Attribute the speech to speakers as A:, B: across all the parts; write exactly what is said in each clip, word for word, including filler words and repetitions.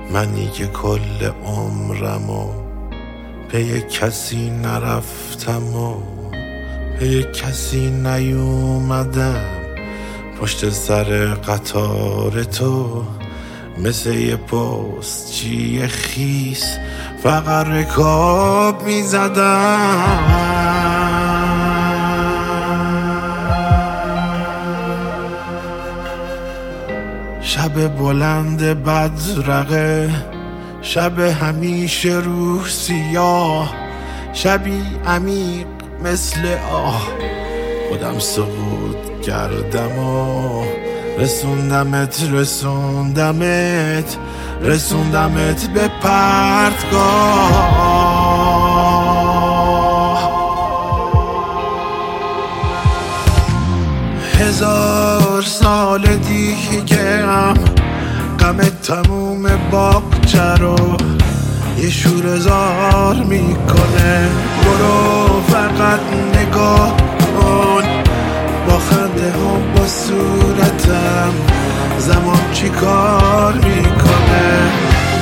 A: منی که کل عمرمو پی کسی نرفتم و پی کسی نیومدم، پشت سر قطار تو مثل یه پستچی خیس فقط رکاب میزدم. شب بلند بدرقه، شب همیشه روح سیاه، شبی عمیق مثل آه، خودم سقوط کردم و رسوندمت رسوندمت رسوندمت به پرتگاه. هزار سال دیگه هم غم تموم باغچه رو یه شور زار میکنه. برو فقط نگاه کن، با خنده هم با صورتم زمان چی کار میکنه.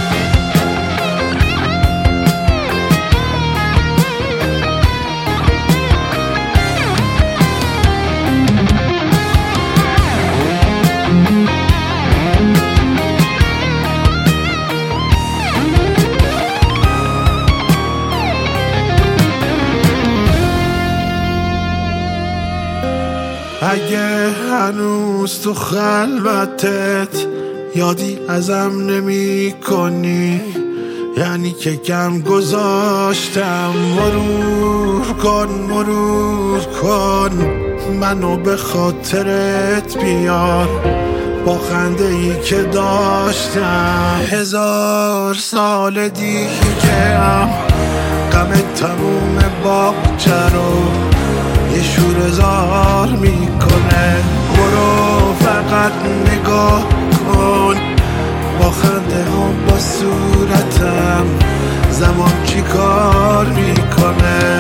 A: اگه هنوز تو خلوتت یادی ازم نمی کنی، یعنی که کم گذاشتم. مرور کن مرور کن منو به خاطرت بیار، با خنده ای که داشتم. هزار سال دیگه هم غم تموم باغچه رو یه شور زار میکنه. برو فقط نگاه کن، با خنده هم با صورتم زمان چی کار میکنه.